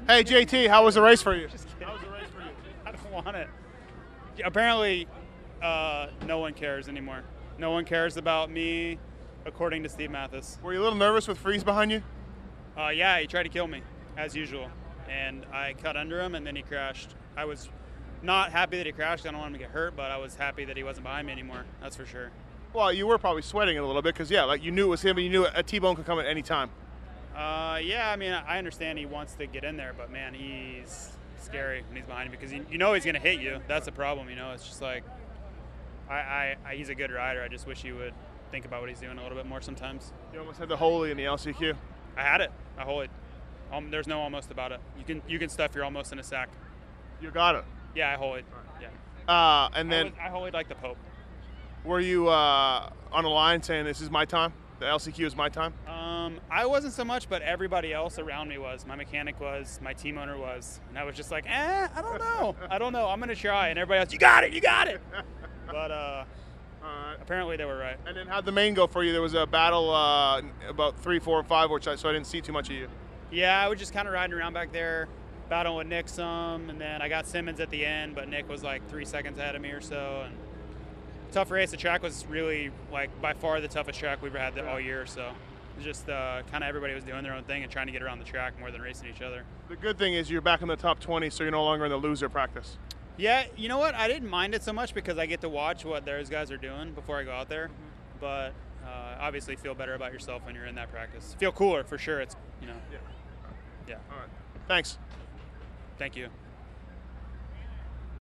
Hey JT, how was the race for you? Just kidding. How was the race for you? I don't want it. Apparently, no one cares anymore. No one cares about me, according to Steve Mathis. Were you a little nervous with Freeze behind you? Yeah, he tried to kill me, as usual. And I cut under him, and then he crashed. I was not happy that he crashed. I don't want him to get hurt, but I was happy that he wasn't behind me anymore. That's for sure. Well, you were probably sweating a little bit because, yeah, like you knew it was him, and you knew a T-bone could come at any time. Yeah, I mean, I understand he wants to get in there, but, man, he's scary when he's behind you because you know he's going to hit you. That's the problem, you know. It's just like he's a good rider. I just wish he would think about what he's doing a little bit more sometimes. You almost had the holy in the LCQ. I had it. I hold it. There's no almost about it. You can stuff your almost in a sack. You got it. Yeah, I hold it. Yeah. And then I hold it like the Pope. were you on the line saying this is my time? The LCQ is my time? I wasn't so much, but everybody else around me was. My mechanic was. My team owner was. And I was just like, I don't know. I don't know. I'm going to try. And everybody else, you got it. You got it. But apparently they were right. And then how'd the main go for you? There was a battle about 3, 4, and 5, so I didn't see too much of you. Yeah, I was just kind of riding around back there, battling with Nick some, and then I got Simmons at the end, but Nick was like 3 seconds ahead of me or so. And tough race. The track was really, like, by far the toughest track we've had all year, so it was just kind of everybody was doing their own thing and trying to get around the track more than racing each other. The good thing is you're back in the top 20, so you're no longer in the loser practice. Yeah, you know what? I didn't mind it so much because I get to watch what those guys are doing before I go out there. Mm-hmm. But obviously feel better about yourself when you're in that practice. Feel cooler for sure. It's, you know. Yeah. Yeah. All right. Thanks. Thank you.